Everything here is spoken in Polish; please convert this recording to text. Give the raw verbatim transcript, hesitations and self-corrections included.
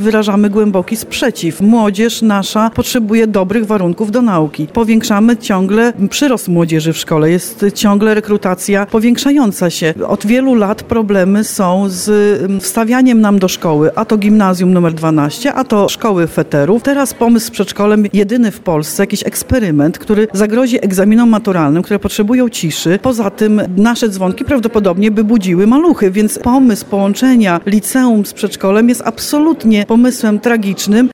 wyrażamy głęboki sprzeciw. Młodzież nasza potrzebuje dobrych warunków do nauki. Powiększamy ciągle przyrost młodzieży w szkole. Jest ciągle rekrutacja powiększająca się. Od wielu lat problemy są z wstawianiem nam do szkoły, a to gimnazjum numer dwanaście, a to szkoły feterów. Teraz pomysł z przedszkolem, jedyny w Polsce, jakiś eksperyment, który zagrozi egzaminom maturalnym, które potrzebują ciszy. Poza tym nasze dzwonki prawdopodobnie by budziły maluchy, więc pomysł połączenia liceum z przedszkolem jest absolutnie pomysłem tragicznym.